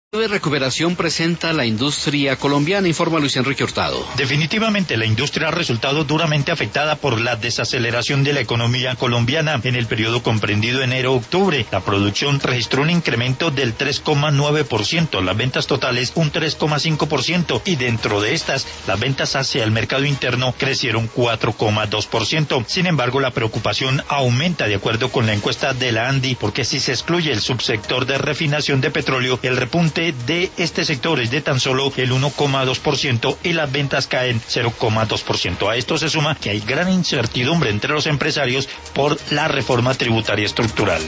¿Qué recuperación presenta la industria colombiana? Informa Luis Enrique Hurtado. Definitivamente la industria ha resultado duramente afectada por la desaceleración de la economía colombiana. En el periodo comprendido enero-octubre, la producción registró un incremento del 3,9%, las ventas totales un 3,5% y dentro de estas, las ventas hacia el mercado interno crecieron 4,2%. Sin embargo, la preocupación aumenta de acuerdo con la encuesta de la ANDI, porque si se excluye el subsector de refinación de petróleo, el repunte de este sector es de tan solo el 1,2% y las ventas caen 0,2%. A esto se suma que hay gran incertidumbre entre los empresarios por la reforma tributaria estructural.